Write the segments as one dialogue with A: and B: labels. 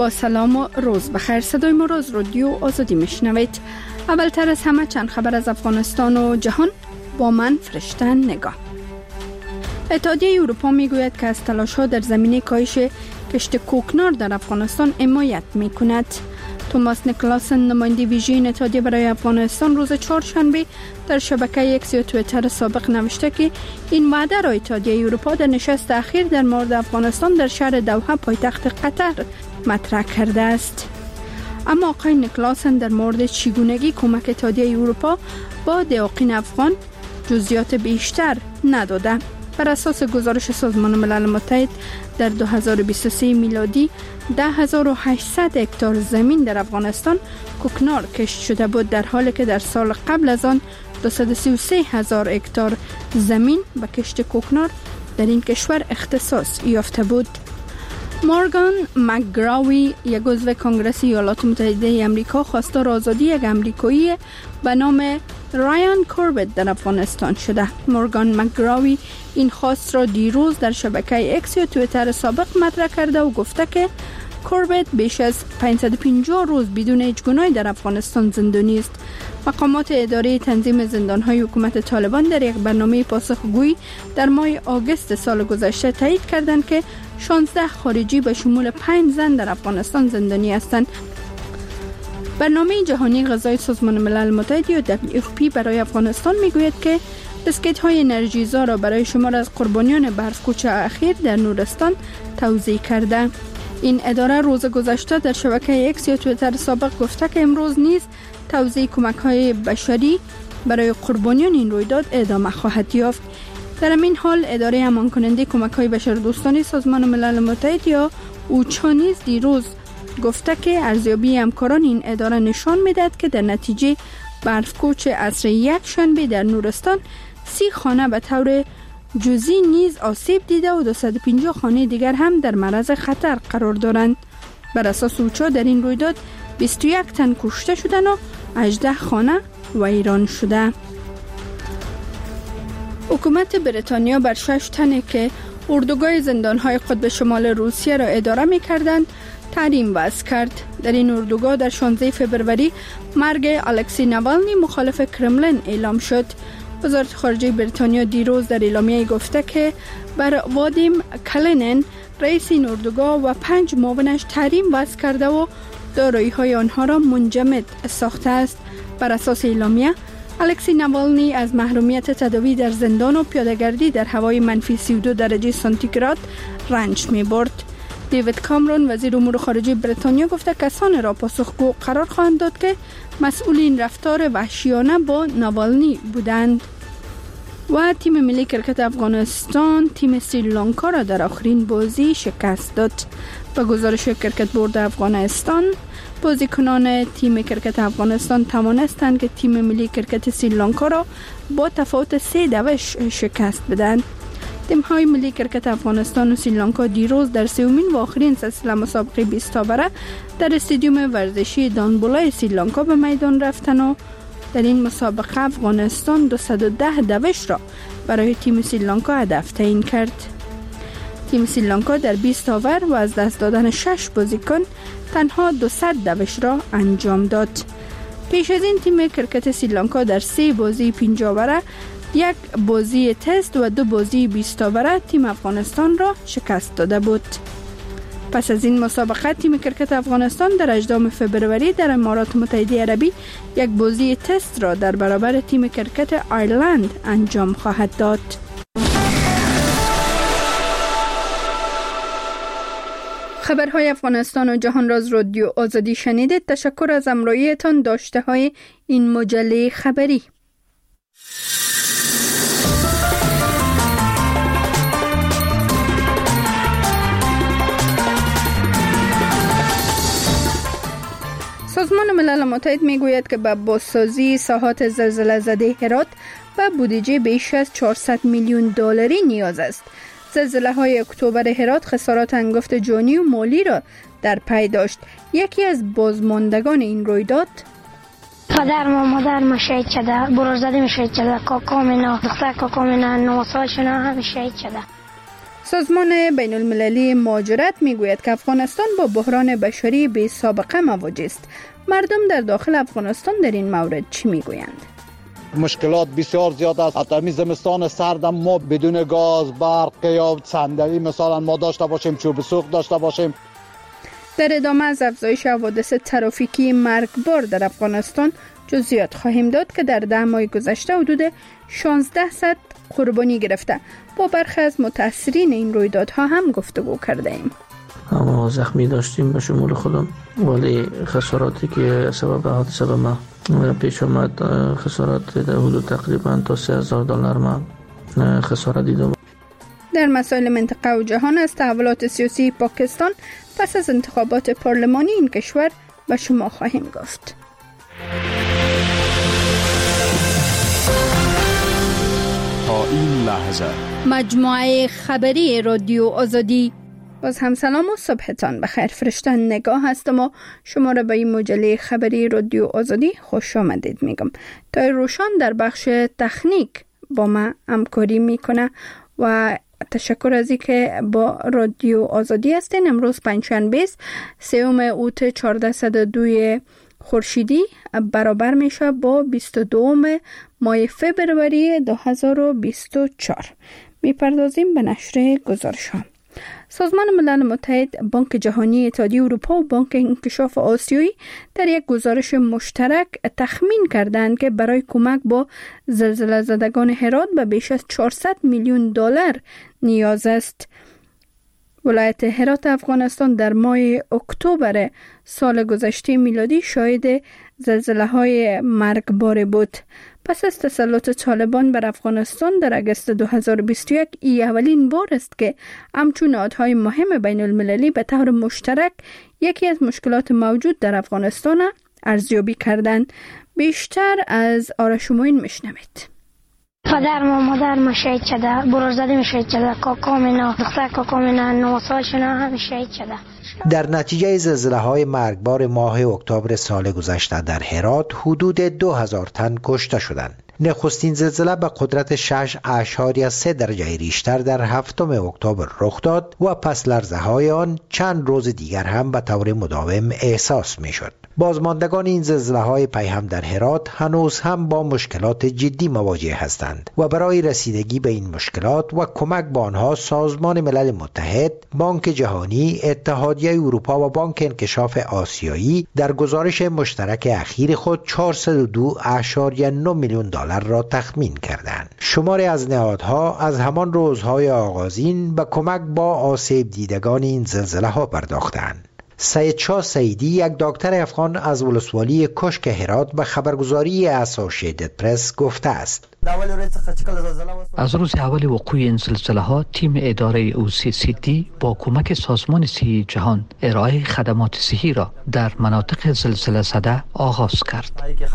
A: با سلام و روز بخیر. صدای ما را از رادیو آزادی میشنوید. اولتر از همه چند خبر از افغانستان و جهان با من فرشته نگاه. اتحادیه اروپا میگوید که از تلاش‌ها در زمینه کاهش کشت کوکنار در افغانستان حمایت میکند. توماس نیکلاسن، نماینده ویژه اتحادیه برای افغانستان، روز چهارشنبه در شبکه اکس یا توییتر سابق نوشته که این وعده را اتحادیه اروپا در نشست اخیر در مورد افغانستان در شهر دوحه پایتخت قطر مطرح کرده است. اما آقای نیکلاسن در مورد چگونگی کمک اتحادیه اروپا با دهاقین افغان جزئیات بیشتر نداده. بر اساس گزارش سازمان ملل متحد در 2023 میلادی 10,800 هکتار زمین در افغانستان کوکنار کشت شده بود، در حالی که در سال قبل از آن 233,000 هکتار زمین به کشت کوکنار در این کشور اختصاص یافته بود. مورگان مکگراوی، یک عضو کنگره ایالات متحده آمریکا، خواستار آزادی یک آمریکایی به نام رایان کوربت در افغانستان شده. مورگان مکگراوی این خواست را دیروز در شبکه اکس یا توییتر سابق مطرح کرده و گفته که کوربت بیش از 550 روز بدون هیچ گناهی در افغانستان زندانی است. مقامات اداره تنظیم زندان‌های حکومت طالبان در یک برنامه پاسخگویی در ماه آگوست سال گذشته تایید کردند که 16 خارجی به شمول 5 زن در افغانستان زندانی هستند. برنامه جهانی غذای سازمان ملل متحد یا WFP برای افغانستان میگوید که بسکت‌های انرژیزا را برای شمار از قربانیان برف‌کوچ اخیر در نورستان توزیع کرده. این اداره روز گذشته در شبکه اکس یا توییتر سابق گفته که امروز نیز توزیع کمک‌های بشری برای قربانیان این رویداد ادامه خواهد یافت. در این حال اداره امان کننده کمک‌های بشردوستانه سازمان ملل متحد یا اوچا نیز دیروز گفته که ارزیابی همکاران این اداره نشان می‌دهد که در نتیجه برف‌کوچ عصر یک شنبه در نورستان 30 خانه به طور جزئی نیز آسیب دیده و 250 خانه دیگر هم در معرض خطر قرار دارند. بر اساس اوچا در این رویداد 21 تن کشته شدند و 18 خانه ویران شده. حکومت بریتانیا بر 6 تنی که اردوگاه زندان‌های قطب شمال روسیه را اداره می‌کردند تحریم وضع کرد. در این اردوگاه در 16 فبروری مرگ الکسی ناوالنی مخالف کرملین اعلام شد. وزارت خارجه بریتانیا دیروز در اعلامیه گفته که بر وادیم کلینن، رئیس این اردوگاه و 5 معاونش تحریم وضع کرده و دارایی‌های آنها را منجمد ساخته است. بر اساس اعلامیه الکسی ناوالنی از محرومیت تداوی در زندان و پیاده‌گردی در هوای منفی 32 درجه سانتیگراد رنج می‌برد. دیوید کامرون، وزیر امور خارجه بریتانیا، گفته کسانی را پاسخگو قرار خواهند داد که مسئول این رفتار وحشیانه با ناوالنی بودند. و تیم ملی کرکت افغانستان تیم سریلانکا را در آخرین بازی شکست داد. با گزارش کرکت بورد افغانستان، بازیکنان تیم کرکت افغانستان توانستند که تیم ملی کرکت سریلانکا را با تفاوت 3-2 شکست بدهند. تیم‌های ملی کرکت افغانستان و سریلانکا دیروز در سومین و آخرین سلسله مسابقه 20 تاوره در استادیوم ورزشی دانبولای سریلانکا به میدان رفتند و در این مسابقه افغانستان 210 دوش را برای تیم سریلانکا هدف تعیین کرد. تیم سریلانکا در 20 تاور و از دست دادن 6 بازیکن تنها 200 دوش را انجام داد. پیش از این تیم کرکت سریلانکا در 3 بازی 5 اوره، 1 بازی تست و 2 بازی 20 اوره تیم افغانستان را شکست داده بود. پس از این مسابقه تیم کرکت افغانستان در 18 فبروری در امارات متحده عربی 1 بازی تست را در برابر تیم کرکت آیرلند انجام خواهد داد. خبرهای افغانستان و جهان را از رادیو آزادی شنیدید. تشکر از همراهیتان. داشته های این مجله خبری. سازمان ملل متحد میگوید که به بازسازی ساحات زلزله زده هرات به بودجه بیش از 400 میلیون دلاری نیاز است. زلزله های اکتبر هرات خسارات هنگفت جانی و مالی را در پی داشت. یکی از بازماندگان این رویداد:
B: پدر و مادر شهید شده، برادرزاده شهید شده، کاکام اینا، دختر کاکام اینا، 9 سالشون هم شهید شده.
A: سازمان بین المللی مهاجرت میگوید که افغانستان با بحران بشری بی سابقه مواجه است. مردم در داخل افغانستان در این مورد چی میگویند؟
C: مشکلات بسیار زیاد است. حتی زمستان سرد ما بدون گاز، برق یا صندلی مثلا ما داشته باشیم، چوب سوخت داشته باشیم.
A: در ادامه از افزایش حوادث ترافیکی مرگبار در افغانستان جزئیات خواهیم داد که در 10 ماه گذشته حدود 1600 قربانی گرفته. با برخی از متأثرین این رویدادها هم گفتگو کرده ایم.
D: ما زخمی داشتیم به شمول خودم، ولی خساراتی که سبب حادثه به ما پیش آمد خسارات در حدود تقریبا تا $3000 ما خسارت دیدم.
A: در مسائل منطقه و جهان از تحولات سیاسی پاکستان پس از انتخابات پارلمانی این کشور به شما خواهیم گفت.
E: تا این لحظه
A: مجموعه خبری رادیو آزادی. باز هم سلام و صبحتان بخیر. فرشته نگاه هستم و شما را به این مجله خبری رادیو آزادی خوش آمدید میگم. تا روشان در بخش تکنیک با ما همکاری میکنه و تشکر از اینکه با رادیو آزادی هستین. امروز پنجشنبه است، 3 اوت 1402 خورشیدی برابر میشه با 22 ماه فبروری 2024. میپردازیم به نشر گزارش ها. سازمان ملل متحد، بانک جهانی، اتحادیه اروپا و بانک انکشاف آسیایی در یک گزارش مشترک تخمین کردند که برای کمک با زلزله زدگان هرات به بیش از $400 میلیون نیاز است. ولایت هرات افغانستان در ماه اکتبر سال گذشته میلادی شاهد زلزله‌های مرگبار بود. پس از تسلط طالبان بر افغانستان در اگست 2021 ای اولین بار است که همچون نهادهای مهم بین المللی به طور مشترک یکی از مشکلات موجود در افغانستان ارزیابی کردند. بیشتر از آرش موین میشنوید.
B: پدر و مادر شهید شده، برادرم شهید شده، کاکام اینا، دختر کاکام اینا 9 سالشون هم شهید شده.
F: در نتیجه زلزله‌های مرگبار ماه اکتبر سال گذشته در هرات حدود 2000 تن کشته شدند. نخستین زلزله به قدرت 6.3 درجه ریشتر در 7 اکتبر رخ داد و پس لرزه‌های آن چند روز دیگر هم به طور مداوم احساس می‌شد. بازماندگان این زلزله‌های پیهم در هرات هنوز هم با مشکلات جدی مواجه هستند و برای رسیدگی به این مشکلات و کمک به آنها سازمان ملل متحد، بانک جهانی، اتحادیه اروپا و بانک انکشاف آسیایی در گزارش مشترک اخیر خود $402.9 میلیون را تخمین کردند. شماری از نهادها از همان روزهای آغازین به کمک با آسیب دیدگان این زلزله‌ها پرداختند. سید شاه سیدی، یک دکتر افغان از ولسوالی کشک هرات، به خبرگزاری اسوسییتد پرس گفته است:
G: از روز اول وقوع این زلزله ها تیم اداره OCCD با کمک سازمان صحی جهان ارائه خدمات صحی را در مناطق زلزله زده آغاز کرد.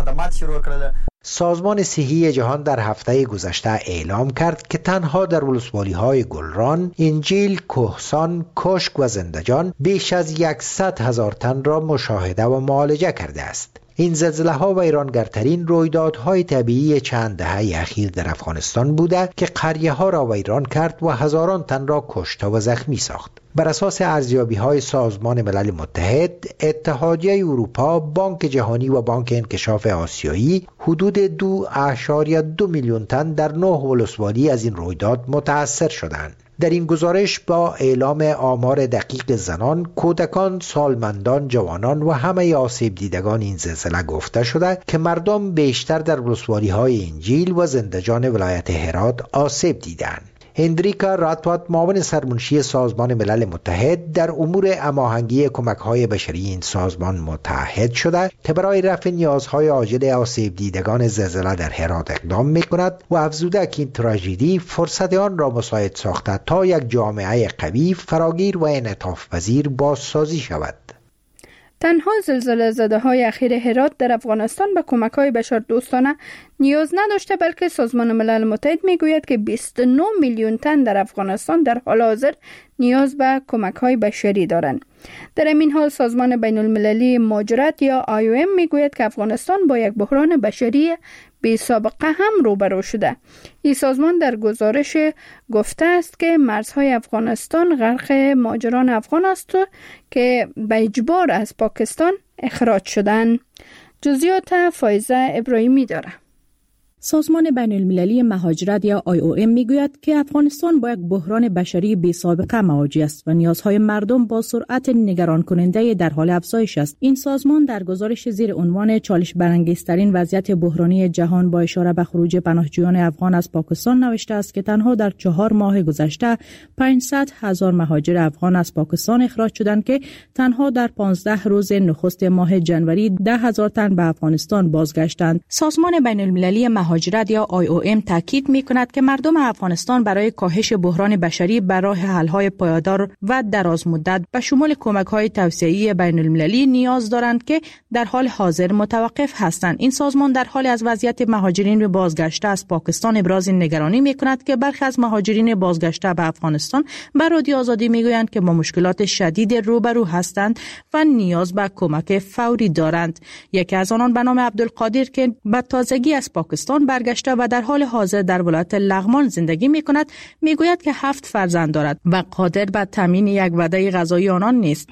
F: سازمان صحی جهان در هفته گذشته اعلام کرد که تنها در ولسوالی‌های گلران، انجیل، کهسان، کشک و زندجان بیش از 100,000 تن را مشاهده و معالجه کرده است. این زلزله‌ها ویرانگرترین رویدادهای طبیعی چند دهه اخیر در افغانستان بوده که قریه‌ها را ویران کرد و هزاران تن را کشته و زخمی ساخت. بر اساس ارزیابی‌های سازمان ملل متحد، اتحادیه اروپا، بانک جهانی و بانک انکشاف آسیایی حدود 2.2 میلیون تن در 9 ولسوالی از این رویداد متأثر شدند. در این گزارش با اعلام آمار دقیق زنان، کودکان، سالمندان، جوانان و همه آسیب دیدگان این زلزله گفته شده که مردم بیشتر در ولسوالی‌های انجیل و زندجان ولایت هرات آسیب دیدند. هندریکا راتوات، معاون سرمنشی سازمان ملل متحد در امور هماهنگی کمک‌های بشری این سازمان، متحد شده که برای رفع نیازهای عاجل آسیب دیدگان زلزله در هرات اقدام می‌کند و افزوده که این تراژدی فرصت آن را مساعد ساخته تا یک جامعه قوی، فراگیر و انعطاف پذیر بازسازی شود.
A: تنها زلزله زده های اخیر هرات در افغانستان به کمک های بشردوستانه نیاز نداشته، بلکه سازمان ملل متحد میگوید که 29 میلیون تن در افغانستان در حال حاضر نیاز به کمک های بشری دارند. در این حال سازمان بین المللی مهاجرت یا IOM میگوید که افغانستان با یک بحران بشری بی سابقه هم روبرو شده. این سازمان در گزارش گفته است که مرزهای افغانستان غرق مهاجران افغان است که به اجبار از پاکستان اخراج شدند. جزئیات فایزه ابراهیمی داره.
H: سازمان بین المللی مهاجرت یا IOM میگوید که افغانستان با یک بحران بشری بی سابقه مواجه است و نیازهای مردم با سرعت نگران کننده در حال افزایش است. این سازمان در گزارش زیر عنوان چالش برانگیزترین وضعیت بحرانی جهان با اشاره به خروج پناهجویان افغان از پاکستان نوشته است که تنها در 4 ماه گذشته 500,000 مهاجر افغان از پاکستان اخراج شدند که تنها در 15 روز نخست ماه جنوری 10,000 تن به افغانستان بازگشتند. سازمان بین المللی مهاجرت یا IOM تاکید می‌کند که مردم افغانستان برای کاهش بحران بشری به راه حل‌های پایدار و درازمدت به شمول کمک‌های توسعه‌ای بین‌المللی نیاز دارند که در حال حاضر متوقف هستند. این سازمان در حال از وضعیت مهاجرین بازگشته از پاکستان ابراز نگرانی می‌کند که برخی از مهاجرین بازگشته به افغانستان به رادیو آزادی می‌گویند که با مشکلات شدید روبرو هستند و نیاز به کمک فوری دارند. یکی از آنان به نام عبدالقادر که به تازگی از پاکستان برگشته و در حال حاضر در ولایت لغمان زندگی می کند میگوید که 7 فرزند دارد و قادر به تامین یک وعده غذایی آنان نیست.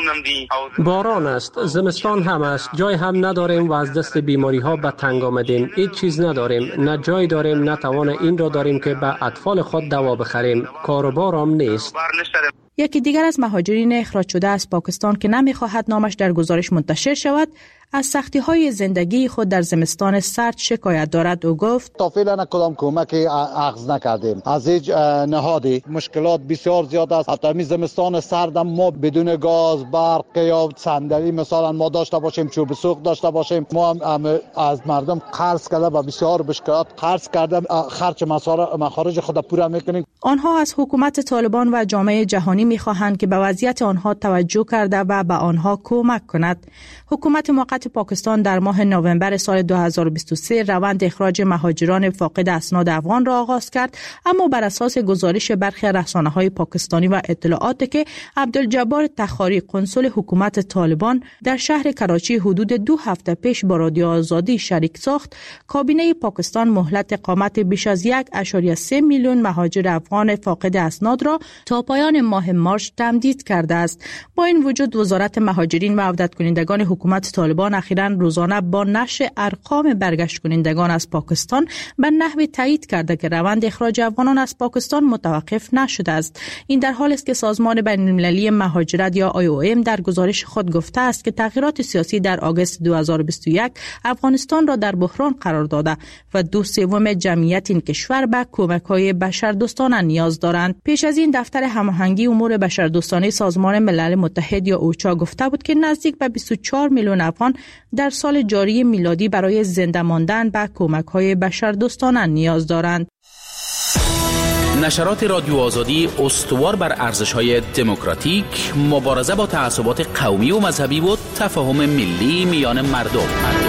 I: باران است، زمستان هم است، جای هم نداریم و از دست بیماری ها به تنگ آمدیم. هیچ چیز نداریم، نه جای داریم نه توان این را داریم که به اطفال خود دوا بخریم. کار و بار هم نیست.
H: یکی دیگر از مهاجرین اخراج شده از پاکستان که نمیخواهد نامش در گزارش منتشر شود از سختی‌های زندگی خود در زمستان سرد شکایت دارد و گفت
C: تا فعلا کدام کمکی اخذ نکردیم از هیچ نهادی. مشکلات بسیار زیاد است. حتی زمستان سرد ما بدون گاز، برق یا صندلی مثلا ما داشته باشیم، چوب سوخت داشته باشیم، ما هم از مردم قرض کرده و بسیار مشکلات قرض کرده خرج مخارج خود پورا میکنیم.
H: آنها از حکومت طالبان و جامعه جهانی میخواهند که به وضعیت آنها توجه کرده و به آنها کمک کند. حکومت موقت پاکستان در ماه نوامبر سال 2023 روند اخراج مهاجران فاقد اسناد افغان را آغاز کرد، اما بر اساس گزارش برخی رسانه‌های پاکستانی و اطلاعاتی که عبدالجبار تخاری قنصل حکومت طالبان در شهر کراچی حدود 2 هفته پیش با رادیو آزادی شریک ساخت، کابینه پاکستان مهلت اقامت بیش از 1.3 میلیون مهاجر افغان فاقد اسناد را تا پایان ماه مارس تمدید کرده است. با این وجود وزارت مهاجرین و عودت کنندگان حکومت طالبان اخیراً روزانه با نشر ارقام برگشت کنندگان از پاکستان به نحوی تایید کرده که روند اخراج افغانان از پاکستان متوقف نشده است. این در حالی است که سازمان بین المللی مهاجرت یا IOM در گزارش خود گفته است که تغییرات سیاسی در آگوست 2021 افغانستان را در بحران قرار داده و 2/3 جمعیت این کشور به کمک‌های بشردوستانه نیاز دارند. پیش از این دفتر هماهنگی امور بشردوستانه سازمان ملل متحد یا اوچا گفته بود که نزدیک به 24 میلیون افغان در سال جاری میلادی برای زنده ماندن به کمک‌های بشردوستانه نیاز دارند.
J: نشرات رادیو آزادی استوار بر ارزش‌های دموکراتیک، مبارزه با تعصبات قومی و مذهبی و تفاهم ملی میان مردم.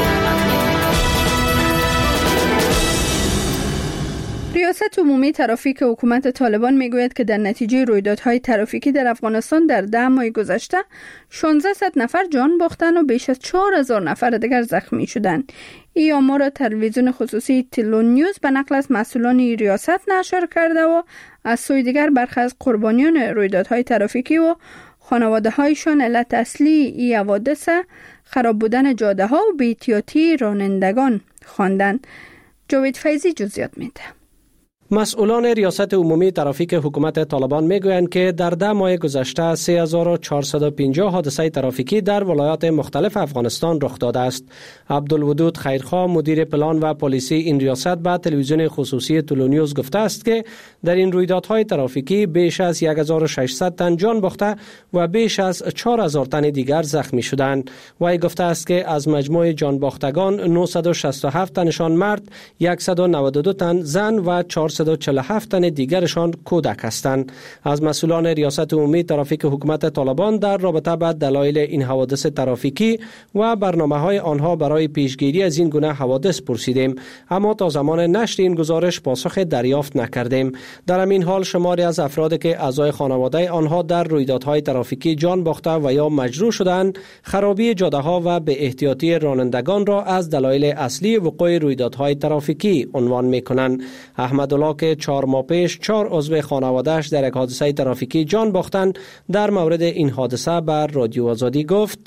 A: ریاست عمومی ترافیک حکومت طالبان میگوید که در نتیجه رویدادهای ترافیکی در افغانستان در 10 ماه گذشته 1600 نفر جان باختند و بیش از 4000 نفر دیگر زخمی شدند. این آمار را تلویزیون خصوصی تلون نیوز به نقل از مسئولان ریاست نشر کرده و از سوی دیگر برخی از قربانیان رویدادهای ترافیکی و خانواده‌هایشان علت اصلی این حوادث خراب بودن جاده‌ها و بی‌احتیاطی رانندگان خواندند. جاوید فیضی جزئیات میده.
I: مسئولان ریاست عمومی ترافیک حکومت طالبان میگویند که در 10 ماه گذشته 3450 حادثه ترافیکی در ولایات مختلف افغانستان رخ داده است. عبدالودود خیرخواه مدیر پلان و پلیسی این ریاست به تلویزیون خصوصی تلونیوز گفته است که در این رویدادهای ترافیکی بیش از 1600 تن جان باخته و بیش از 4000 تن دیگر زخمی شدند. وی گفته است که از مجموع جان باختگان 967 تنشان مرد، 192 تن زن و 400 447 تن دیگرشان کودک هستند. از مسئولان ریاست عمومی ترافیک حکومت طالبان در رابطه با دلایل این حوادث ترافیکی و برنامه‌های آنها برای پیشگیری از این گونه حوادث پرسیدیم، اما تا زمان نشر این گزارش پاسخ دریافت نکردیم. در همین حال شماری از افرادی که اعضای خانواده آنها در رویدادهای ترافیکی جان باخته و یا مجروح شدند، خرابی جاده‌ها و به احتیاطی رانندگان را از دلایل اصلی وقوع رویدادهای ترافیکی عنوان می‌کنند. احمدالله که 4 ماه پیش 4 عضو خانواده‌اش در یک حادثه ترافیکی جان باختند، در مورد این حادثه بر رادیو آزادی گفت: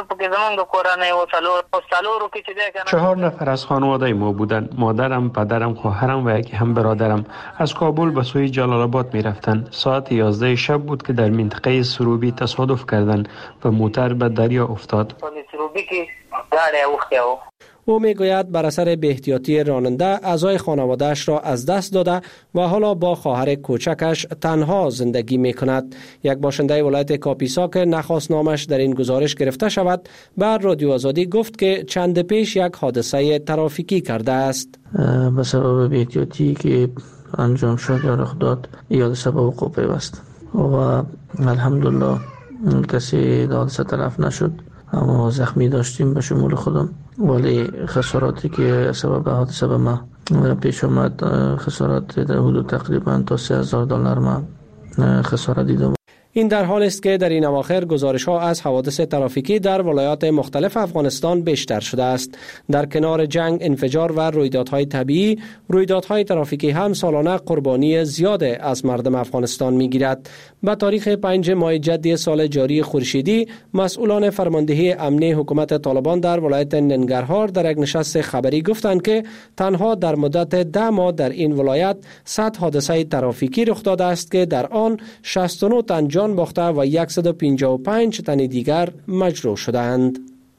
K: 4 نفر از خانواده ما بودند. مادرم، پدرم، خواهرم و یکی هم برادرم از کابل به سوی جلال آباد می‌رفتند. ساعت 11 شب بود که در منطقه سروبی تصادف کردند و موتر به دریا افتاد.
I: او میگوید بر اثر بی احتیاطی راننده اعضای خانواده‌اش را از دست داده و حالا با خواهر کوچکش تنها زندگی می‌کند. یک باشنده ولایت کاپیسا که نخواست نامش در این گزارش گرفته شود، بر رادیو آزادی گفت که چند پیش یک حادثه ترافیکی کرده است.
D: به سبب بی احتیاطی که انجام شد یا رخ داد، یا سبب وقوع پیوست و الحمدلله کسی در حادثه تلف نشد، اما زخمی داشتیم به شمول خودم، ولی خساراتی که سبب حادثه به ما پیش آمد، خسارات در حدود تقریبا تا $3000 ما خسارت دیدم.
I: این در حال است که در این اواخر گزارش‌ها از حوادث ترافیکی در ولایات مختلف افغانستان بیشتر شده است. در کنار جنگ، انفجار و رویدادهای طبیعی، رویدادهای ترافیکی هم سالانه قربانی زیاد از مردم افغانستان می‌گیرد. به تاریخ 5 ماه جدی سال جاری خورشیدی، مسئولان فرماندهی امنی حکومت طالبان در ولایت ننگرهار در یک نشست خبری گفتند که تنها در مدت 10 ماه در این ولایت 100 حادثه ترافیکی رخ داده است که در آن 69 تن جان باخته و 155 تن دیگر مجروح شدند.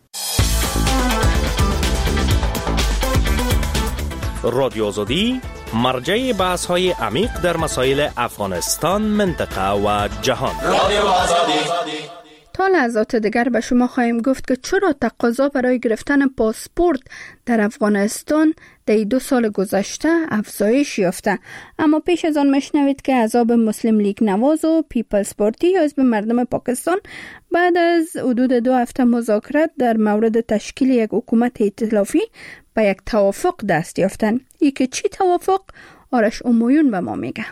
L: رادیو آزادی مرجع بحث‌های عمیق در مسائل افغانستان، منطقه و جهان. رادیو آزادی.
A: تا لحظات دیگر به شما خواهیم گفت که چرا تقاضا برای گرفتن پاسپورت در افغانستان در 2 سال گذشته افزایش یافته. اما پیش از آن میشنوید که احزاب مسلم لیگ نواز و پیپلز پارتی یا حزب مردم پاکستان بعد از حدود 2 هفته مذاکرات در مورد تشکیل یک حکومت ائتلافی به یک توافق دست یافتند. ای که چی توافق؟ آرش امویون به ما میگه.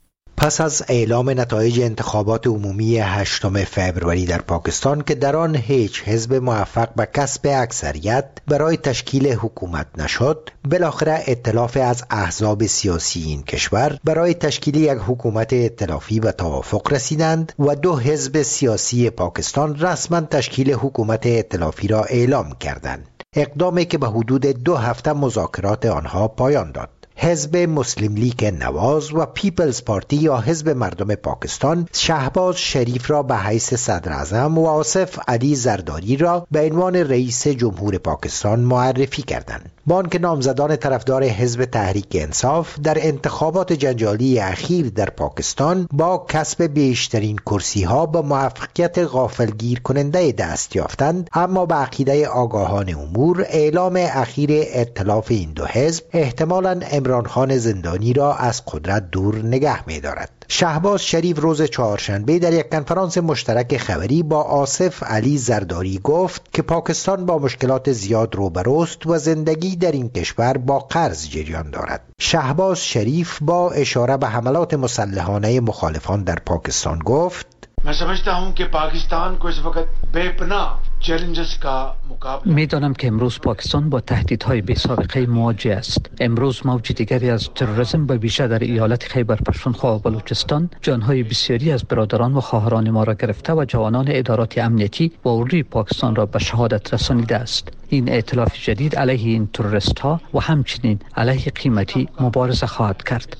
F: پس از اعلام نتایج انتخابات عمومی 8 فوریه در پاکستان که در آن هیچ حزب موفق به کسب اکثریت برای تشکیل حکومت نشد، بالاخره ائتلاف از احزاب سیاسی این کشور برای تشکیل یک حکومت ائتلافی به توافق رسیدند و 2 حزب سیاسی پاکستان رسما تشکیل حکومت ائتلافی را اعلام کردند. اقدامی که به حدود 2 هفته مذاکرات آنها پایان داد. حزب مسلم لیگ نواز و پیپلز پارتی یا حزب مردم پاکستان شهباز شریف را به حیث صدر اعظم و آصف علی زرداری را به عنوان رئیس جمهور پاکستان معرفی کردند. با آنکه نامزدان طرفدار حزب تحریک انصاف در انتخابات جنجالی اخیر در پاکستان با کسب بیشترین کرسی ها به موفقیت غافلگیر کننده دست یافتند، اما به عقیده آگاهان امور اعلام اخیر ائتلاف این 2 حزب احتمالاً عمران خان زندانی را از قدرت دور نگه می دارد. شهباز شریف روز 4شنبه در یک کنفرانس مشترک خبری با آصف علی زرداری گفت که پاکستان با مشکلات زیاد روبروست و زندگی در این کشور با قرض جریان دارد. شهباز شریف با اشاره به حملات مسلحانه مخالفان در پاکستان گفت:
M: मैं समझता हूं कि पाकिस्तान को इस वक्त बेपनाह चैलेंजेस का मुकाबला
G: می‌دانم که امروز پاکستان با تهدیدهای بی‌سابقه مواجه است. امروز موج دیگری از تروریسم به ویژه در ایالت خیبر پختونخوا و بلوچستان جانهای بسیاری از برادران و خواهران ما را گرفته و جوانان ادارات امنیتی و اردوی پاکستان را به شهادت رسانیده است. این ائتلاف جدید علیه این تروریست‌ها و همچنین علیه قیمتی مبارزه خواهد کرد.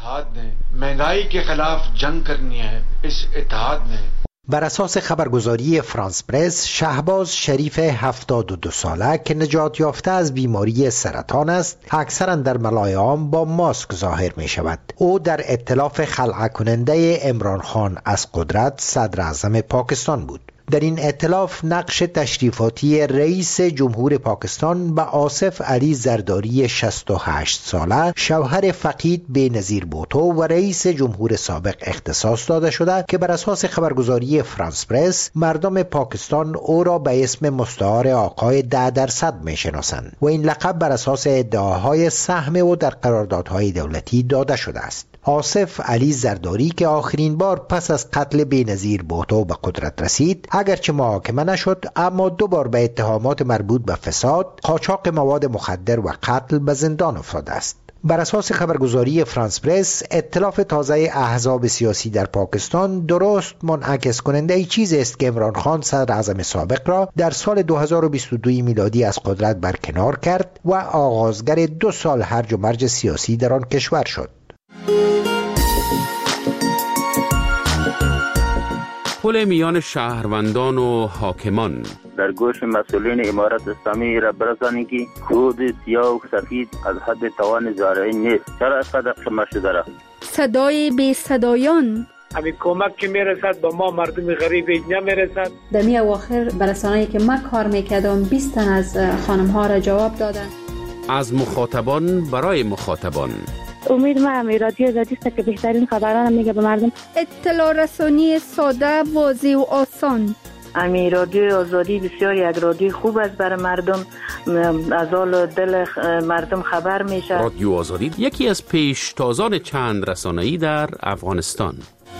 M: महंगाई के खिलाफ जंग करनी है इस इत्तेहाद ने.
F: بر اساس خبرگزاری فرانس پرس، شهباز شریف 72 ساله که نجات یافته از بیماری سرطان است، اکثرا در ملای عام با ماسک ظاهر می شود. او در ائتلاف خلع کننده عمران خان از قدرت صدر اعظم پاکستان بود. در این ائتلاف نقش تشریفاتی رئیس جمهور پاکستان به آصف علی زرداری 68 ساله، شوهر فقید بینظیر بوتو و رئیس جمهور سابق اختصاص داده شده که بر اساس خبرگزاری فرانس پرس مردم پاکستان او را به اسم مستعار آقای 10% میشناسند و این لقب بر اساس ادعاهای سهم او در قراردادهای دولتی داده شده است. آصف علی زرداری که آخرین بار پس از قتل بینظیر بوتو به قدرت رسید، اگرچه محاکمه نشد اما 2 بار به اتهامات مربوط به فساد، قاچاق مواد مخدر و قتل به زندان افتاده است. بر اساس خبرگزاری فرانس پرس، ائتلاف تازه احزاب سیاسی در پاکستان درست منعکس کننده ای چیز است که عمران خان صدر اعظم سابق را در سال 2022 میلادی از قدرت برکنار کرد و آغازگر 2 سال هرج و مرج سیاسی در آن کشور شد.
J: پل میان شهروندان و حاکمان
N: در گوش مسئولین امارت اسلامی را برسانید که خود سیاه و سفید از حد توان زارعی نیست. چرا اینقدر شما شده را؟
A: صدای بی صدایان،
O: همین کمک که میرسد با ما مردم غریب نمیرسد.
P: در می اواخر برسانه‌ای که من کار میکردم 20 تن از خانم ها را جواب دادن.
J: از مخاطبان برای مخاطبان.
Q: امید ما رادیو آزادی است که بهترین خبران میگه به مردم.
A: اطلاع رسانی ساده، واضح و آسان.
R: رادیو آزادی بسیار یک رادیو خوب است برای مردم، از حال دل مردم خبر میشه.
J: رادیو آزادی یکی از پیشتازان چند رسانه‌ای در افغانستان.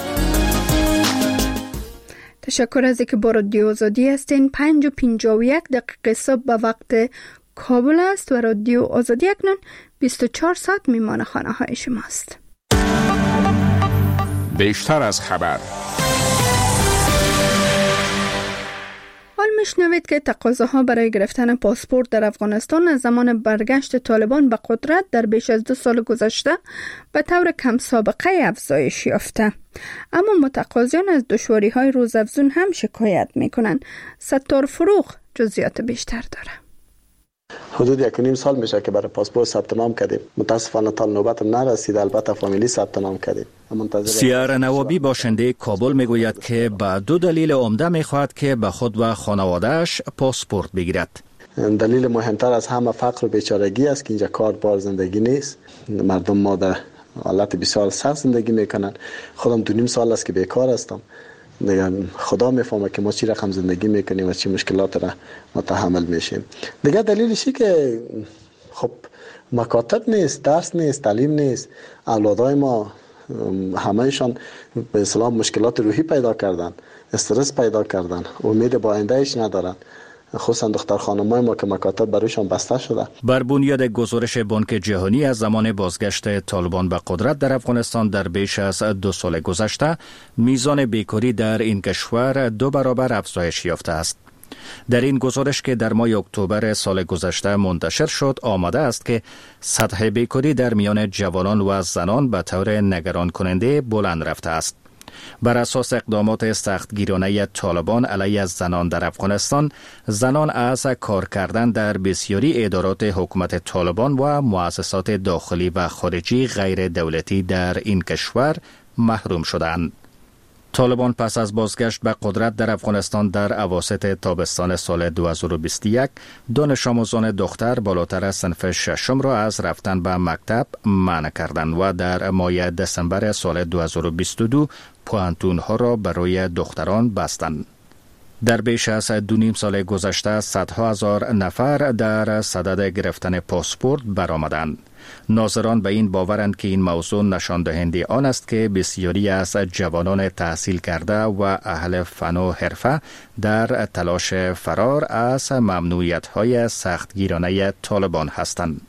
A: تشکر از اینکه با رادیو آزادی هستین. 5:51 صبح به وقت کابل است و رادیو آزادی اکنون 24 ساعت میمان خانه های شماست.
E: بیشتر از خبر.
A: حال میشنوید که تقاضاها برای گرفتن پاسپورت در افغانستان از زمان برگشت طالبان به قدرت در بیش از 2 سال گذشته به طور کم سابقه افزایش یافته. اما متقاضیان از دشواری‌های روزافزون هم شکایت میکنند. ستار فروغ جزئیات بیشتر داره.
S: حدود 1.5 سال میشه که برای پاسپورت ثبت نام کردیم. متاسفانه تا نوبتم نرسید. البته فامیلی ثبت نام کردیم.
T: سیار نوابی باشنده کابل میگوید که به 2 دلیل عمده میخواهد که به خود و خانواده‌اش پاسپورت بگیرد.
S: دلیل مهمتر از همه فقر و بیچارگی است که اینجا کار بار زندگی نیست. مردم ما در حالت بسیار سخت زندگی میکنن. خودم 2.5 سال است که بیکار هستم. دیگه خدا میفهمه که ما چی رقم زندگی میکنیم و چی مشکلات را متحمل میشیم. دیگه دلیلشی که خب مکاتب نیست، درس نیست، تعلیم نیست. اولادای ما همهشان به اصطلاح مشکلات روحی پیدا کردن، استرس پیدا کردن، امید با آیندهش ندارن. خصوصا دختر خانمای ما که مکاتب برایشان بسته شده.
T: بر بنیاد گزارش بانک جهانی از زمان بازگشت طالبان به قدرت در افغانستان در بیش از 2 سال گذشته، میزان بیکاری در این کشور 2 برابر افزایش یافته است. در این گزارش که در ماه اکتبر سال گذشته منتشر شد آمده است که سطح بیکاری در میان جوانان و زنان به طور نگران کننده بلند رفته است. بر اساس اقدامات سختگیرانه طالبان علیه زنان در افغانستان، زنان از کار کردن در بسیاری ادارات حکومت طالبان و مؤسسات داخلی و خارجی غیر دولتی در این کشور محروم شدند. طالبان پس از بازگشت به قدرت در افغانستان در اواسط تابستان سال 2021 دانش آموزان دختر بالاتر از صنف 6 را از رفتن به مکتب منع کردند و در ماه دسامبر سال 2022 پوانتون ها را برای دختران بستند. در بیش از 2.5 سال گذشته صدها هزار نفر در صدد گرفتن پاسپورت برآمدند. ناظران به این باورند که این موضوع نشان دهنده آن است که بسیاری از جوانان تحصیل کرده و اهل فن و حرفه در تلاش فرار از ممنوعیت‌های سختگیرانه طالبان هستند.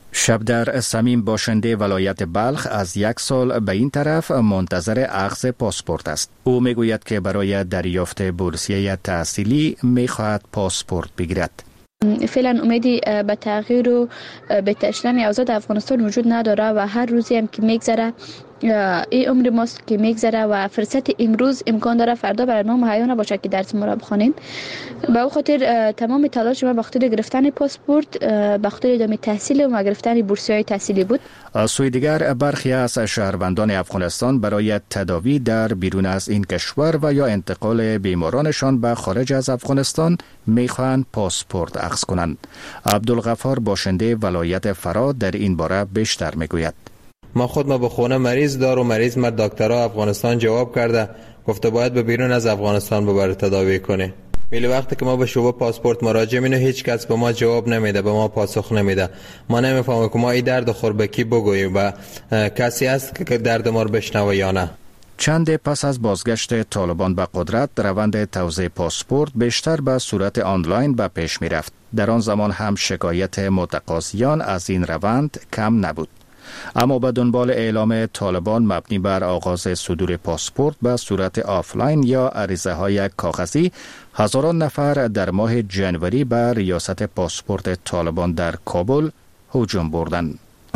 T: شبدر صمیم باشنده ولایت بلخ از 1 سال به این طرف منتظر اخذ پاسپورت است. او میگوید که برای دریافت بورسیه تحصیلی میخواهد پاسپورت بگیرد.
Q: فعلا امیدی به تغییر و به تشدید اوضاع افغانستان وجود نداره و هر روزی هم که میگذره این عمر ماست که میگذره و فرصت امروز امکان داره فردا برای ما مهیا نباشه که درس ما را بخوانیم. به او خاطر تمام تلاش ما به خاطر گرفتن پاسپورت، به خاطر ادامه تحصیل و گرفتن بورسیه‌های تحصیلی بود.
T: از سوی دیگر برخی از شهروندان افغانستان برای تداوی در بیرون از این کشور و یا انتقال بیمارانشان به خارج از افغانستان میخواهند پاسپورت اخذ کنند. عبدالغفار باشنده ولایت فرا در این باره بیشتر میگوید.
U: ما خود به خونه مریض دارم، مریض ما دکترها افغانستان جواب کرده، گفته باید به بیرون از افغانستان ببره تداوی کنه. ولی وقتی که ما به شعبه پاسپورت مراجعه می‌کنیم هیچ کس به ما جواب نمیده، به ما پاسخ نمیده. ما نمیفهمیم که ما این درد خور به کی بگوییم و کسی هست که درد ما رو بشنوه یا نه.
T: چند پس از بازگشت طالبان به قدرت، روند توزیع پاسپورت بیشتر به صورت آنلاین به پیش می‌رفت. در آن زمان هم شکایت متقاضیان از این روند کم نبود. اما به دنبال اعلام طالبان مبنی بر آغاز صدور پاسپورت به صورت آفلاین یا عریضه‌های کاغذی، هزاران نفر در ماه جنوری به ریاست پاسپورت طالبان در کابل هجوم بردند.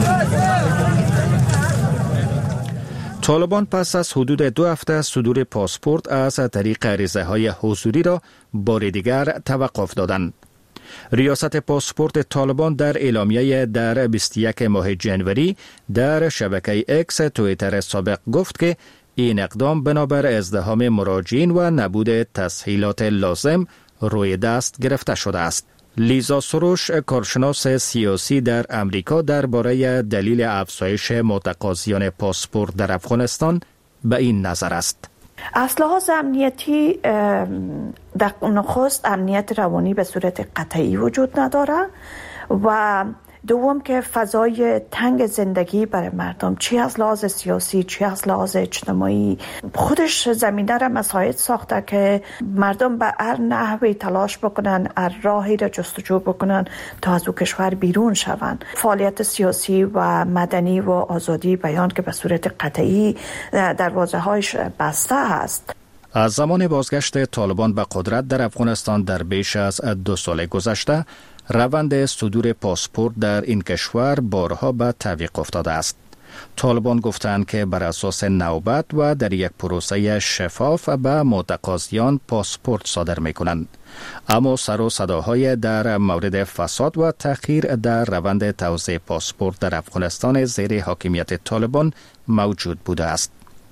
T: طالبان پس از حدود 2 هفته صدور پاسپورت از طریق عریضه‌های حضوری را بار دیگر توقف دادند. ریاست پاسپورت طالبان در اعلامیه در 21 ماه جنوری در شبکه اکس توییتر سابق گفت که این اقدام بنابر ازدحام مراجعین و نبود تسهیلات لازم روی دست گرفته شده است. لیزا سروش، کارشناس سیاسی در امریکا، درباره دلیل افزایش متقاضیان پاسپورت در افغانستان به این نظر است.
V: از لحاظ امنیتی در نخست امنیت روانی به صورت قطعی وجود نداره و دوم که فضای تنگ زندگی برای مردم چی از لحاظ سیاسی چی از لحاظ اجتماعی خودش زمینه را مساعد ساخته که مردم به هر نحوی تلاش بکنن، هر راهی را جستجو بکنن تا از او کشور بیرون شوند. فعالیت سیاسی و مدنی و آزادی بیان که به صورت قطعی دروازه‌هایش بسته است.
T: از زمان بازگشت طالبان به قدرت در افغانستان در بیش از 2 سال گذشته، روند صدور پاسپورت در این کشور بارها به تعویق افتاده است. طالبان گفتند که بر اساس نوبت و در یک پروسه شفاف به متقاضیان پاسپورت صادر می‌کنند. اما سر و صداهای در مورد فساد و تأخیر در روند توزیع پاسپورت در افغانستان زیر حاکمیت طالبان موجود بوده است.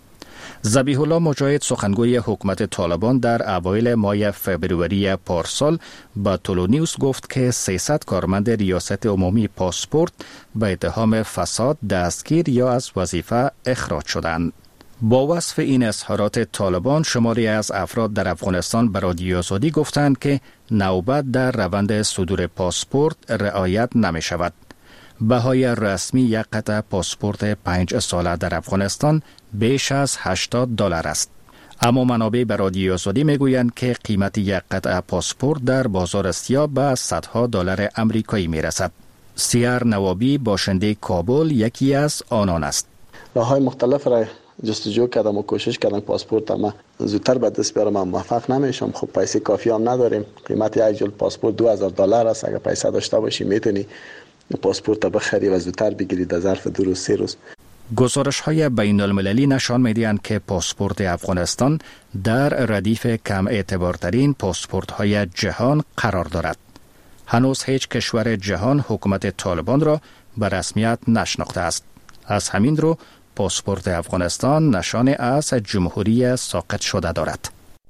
T: ذبیح الله مجاهد، سخنگوی حکومت طالبان، در اوایل ماه فبروری پارسال با طلوع نیوز گفت که 300 کارمند ریاست عمومی پاسپورت به اتهام فساد دستگیر یا از وظیفه اخراج شدند. با وصف این اظهارات طالبان، شماری از افراد در افغانستان به رادیو آزادی گفتند که نوبت در روند صدور پاسپورت رعایت نمی شود. بهای رسمی یک قطعه پاسپورت 5 ساله در افغانستان بیش از $80 است. اما منابع به رادیو آزادی میگویند که قیمت یک قطعه پاسپورت در بازار سیاه به صدها دلار آمریکایی میرسد. سیار نوابی، باشنده کابل، یکی از آنان است.
S: راه‌های مختلف را جستجو کردم و کوشش کردم پاسپورت ما زودتر به دست بیارم، موفق نمیشم. خب پیسه کافی هم نداریم. قیمت یک جلد پاسپورت $2000 است. اگر پیسه داشته باشی میتونی پاسپورت بخری و زودتر بگیری در ظرف 2 روز 3 روز.
T: گزارش‌های بین المللی نشان می‌دهند که پاسپورت افغانستان در ردیف کم اعتبارترین پاسپورت‌های جهان قرار دارد. هنوز هیچ کشور جهان حکومت طالبان را به رسمیت نشناخته است. از همین رو پاسپورت افغانستان نشان از جمهوری ساقط شده دارد.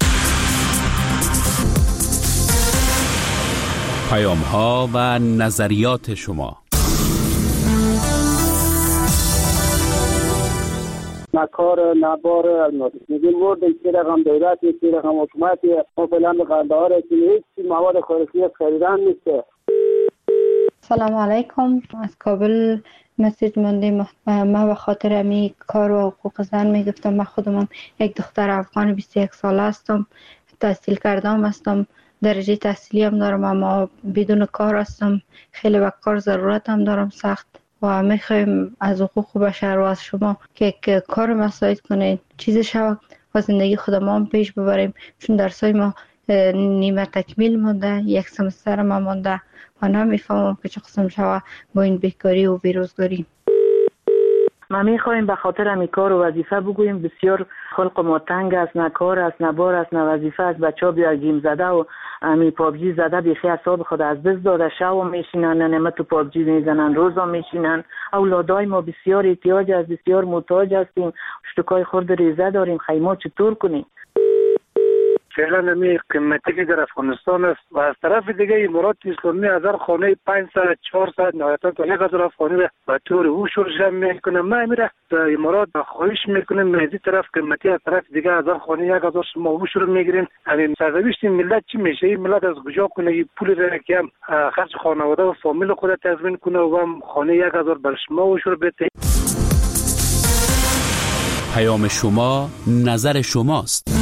J: پیام‌ها و نظریات شما.
W: مکار نبار الماس میگیم ورد چی رقم دولت چی رقم حکومت ما فعلا به قندهار هیچ مواد خارجی خریدن نیست.
X: سلام علیکم، از کابل مسیج ماندیم. ما به خاطر امی کار و حقوق زن میگفتم. من خودم یک دختر افغان 21 ساله هستم، تحصیل کردم هستم، درجه تحصیلی هم دارم، اما بدون کار هستم. خیلی به کار ضرورت هم دارم سخت و میخوایم از حقوق بشر و از شما که کار مساعد کنید، چیز شود و زندگی خودمان هم پیش ببریم، چون درسای ما نیمه تکمیل مونده، یک سمستر ما مونده و نمیفهمم که چه قسم شود با این بیکاری و بیروزگاری.
R: ما میخوایم به خاطر امی کار و وظیفه بگوییم بسیار خلق ما تنگ است، نه کار است، نه بار است، نه وظیفه است. بچه‌ها بیا گیم زده و امی پابجی زده بیخی اعصاب خود از دست داده، شب میشینن نه تو پابجی میزنن، روزا میشینن. اولادای ما بسیار احتیاج است، بسیار محتاج هستیم، اشتکای خرد ریزه داریم، خیمه چطور کنیم؟
O: فعلا نمی قیمتی که در افغانستان است و از طرف دیگه امارات اسلامی از هر خانه 500 400 نهایتا تا 1000 افغانی به طور اوشور جمع میکنه. ما میره امارات خواهش میکنیم از این طرف قیمتی، از طرف دیگه از هر خانه 1000 شما اوشور میگیرین. همین سرنوشت ملت چی میشه؟ این ملت از کجا کنه این پول را که هم خرج خانواده و فامیل خود تضمین کنه و هم خانه 1000 بر شما اوشور بده؟
J: پیام شما نظر شماست.